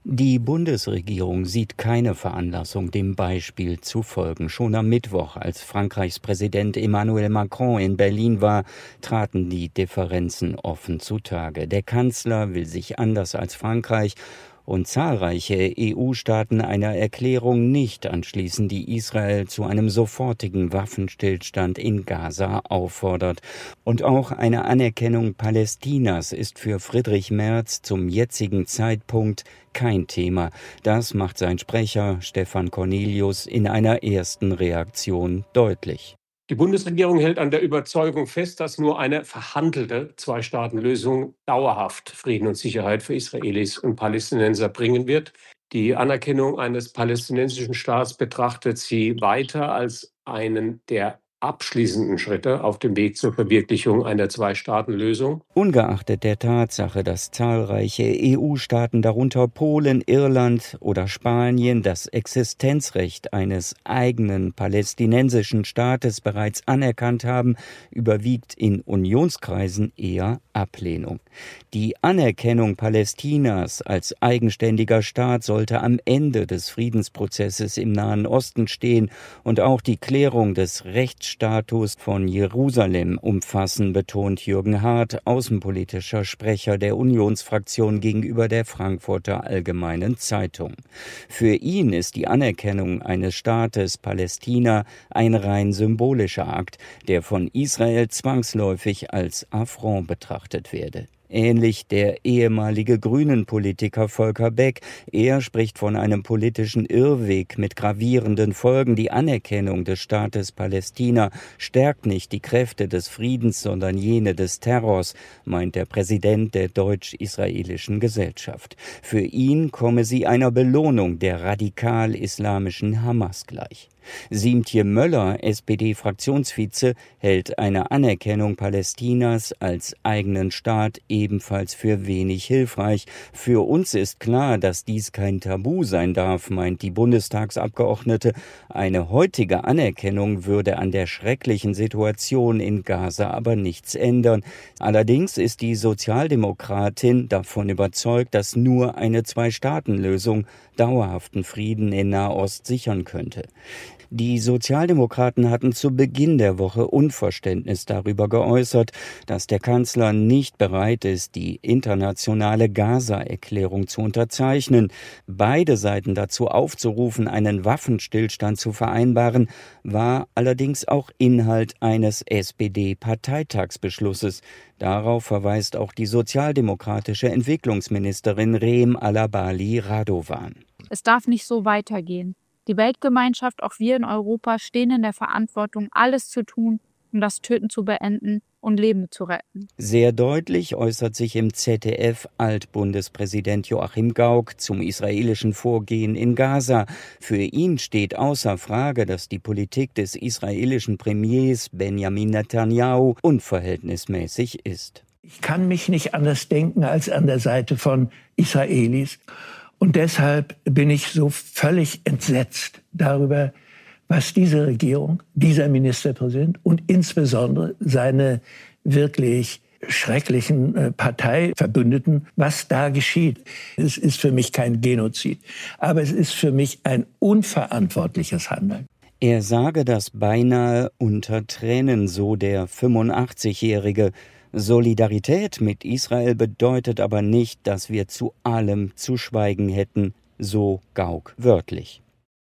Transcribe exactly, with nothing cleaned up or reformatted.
Die Bundesregierung sieht keine Veranlassung, dem Beispiel zu folgen. Schon am Mittwoch, als Frankreichs Präsident Emmanuel Macron in Berlin war, traten die Differenzen offen zutage. Der Kanzler will sich anders als Frankreich und zahlreiche E U-Staaten einer Erklärung nicht anschließen, die Israel zu einem sofortigen Waffenstillstand in Gaza auffordert. Und auch eine Anerkennung Palästinas ist für Friedrich Merz zum jetzigen Zeitpunkt kein Thema. Das macht sein Sprecher Stefan Cornelius in einer ersten Reaktion deutlich. Die Bundesregierung hält an der Überzeugung fest, dass nur eine verhandelte Zwei-Staaten-Lösung dauerhaft Frieden und Sicherheit für Israelis und Palästinenser bringen wird. Die Anerkennung eines palästinensischen Staats betrachtet sie weiter als einen der abschließenden Schritte auf dem Weg zur Verwirklichung einer Zwei-Staaten-Lösung. Ungeachtet der Tatsache, dass zahlreiche E U-Staaten, darunter Polen, Irland oder Spanien, das Existenzrecht eines eigenen palästinensischen Staates bereits anerkannt haben, überwiegt in Unionskreisen eher Ablehnung. Die Anerkennung Palästinas als eigenständiger Staat sollte am Ende des Friedensprozesses im Nahen Osten stehen und auch die Klärung des Rechtsstatus von Jerusalem umfassen, betont Jürgen Hart, außenpolitischer Sprecher der Unionsfraktion gegenüber der Frankfurter Allgemeinen Zeitung. Für ihn ist die Anerkennung eines Staates Palästina ein rein symbolischer Akt, der von Israel zwangsläufig als Affront betrachtet werde. Ähnlich der ehemalige Grünen-Politiker Volker Beck. Er spricht von einem politischen Irrweg mit gravierenden Folgen. Die Anerkennung des Staates Palästina stärkt nicht die Kräfte des Friedens, sondern jene des Terrors, meint der Präsident der deutsch-israelischen Gesellschaft. Für ihn komme sie einer Belohnung der radikal-islamischen Hamas gleich. Siemtje Möller, S P D-Fraktionsvize, hält eine Anerkennung Palästinas als eigenen Staat ebenfalls für wenig hilfreich. Für uns ist klar, dass dies kein Tabu sein darf, meint die Bundestagsabgeordnete. Eine heutige Anerkennung würde an der schrecklichen Situation in Gaza aber nichts ändern. Allerdings ist die Sozialdemokratin davon überzeugt, dass nur eine Zwei-Staaten-Lösung dauerhaften Frieden in Nahost sichern könnte. Die Sozialdemokraten hatten zu Beginn der Woche Unverständnis darüber geäußert, dass der Kanzler nicht bereit ist, die internationale Gaza-Erklärung zu unterzeichnen. Beide Seiten dazu aufzurufen, einen Waffenstillstand zu vereinbaren, war allerdings auch Inhalt eines S P D-Parteitagsbeschlusses. Darauf verweist auch die sozialdemokratische Entwicklungsministerin Reem Alabali Radovan. Es darf nicht so weitergehen. Die Weltgemeinschaft, auch wir in Europa, stehen in der Verantwortung, alles zu tun, um das Töten zu beenden und Leben zu retten. Sehr deutlich äußert sich im Z D F Altbundespräsident Joachim Gauck zum israelischen Vorgehen in Gaza. Für ihn steht außer Frage, dass die Politik des israelischen Premiers Benjamin Netanyahu unverhältnismäßig ist. Ich kann mich nicht anders denken als an der Seite von Israelis. Und deshalb bin ich so völlig entsetzt darüber, was diese Regierung, dieser Ministerpräsident und insbesondere seine wirklich schrecklichen Parteiverbündeten, was da geschieht. Es ist für mich kein Genozid, aber es ist für mich ein unverantwortliches Handeln. Er sage das beinahe unter Tränen, so der fünfundachtzigjährige. Solidarität mit Israel bedeutet aber nicht, dass wir zu allem zu schweigen hätten, so Gauck wörtlich.